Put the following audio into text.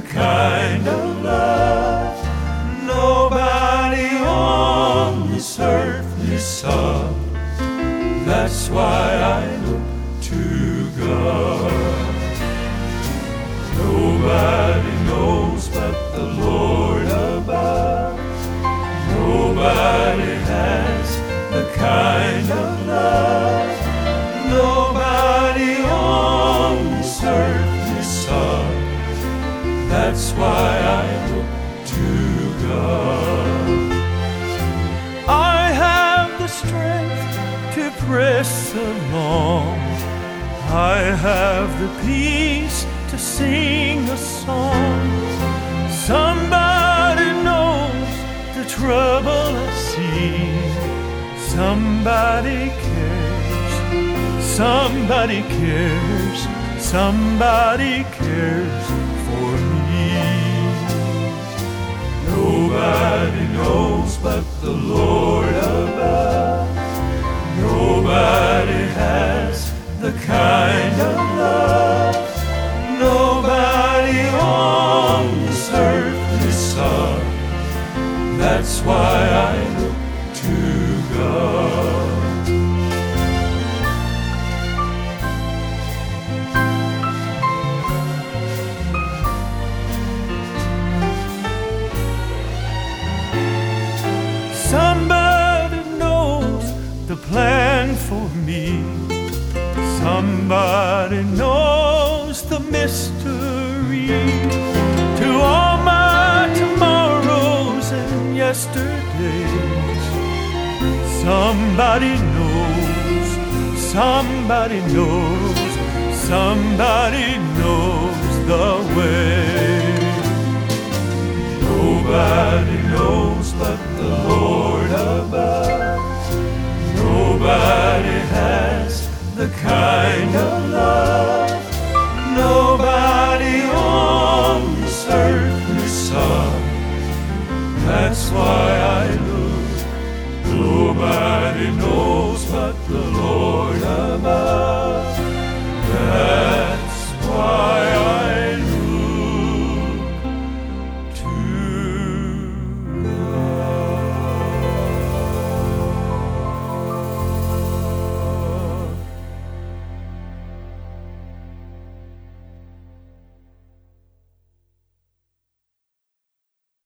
kind of love nobody on this earthly sod. That's why I look to God. Nobody knows but the Lord above. Nobody has the kind of love nobody on this earthly sod. That's why I look to God. I have the strength to press along. I have the peace to sing a song. Somebody knows the trouble I see. Somebody cares. Somebody cares. Somebody cares for me. Nobody knows but the Lord above. Nobody has the kind of love nobody on this earthly sod. That's why I look to God. Somebody knows the plan for me. Somebody knows the mystery to all my tomorrows and yesterdays. Somebody knows, somebody knows, somebody knows the way. Nobody knows but the Lord above. Nobody has the kind of love nobody on this earthly sod. That's why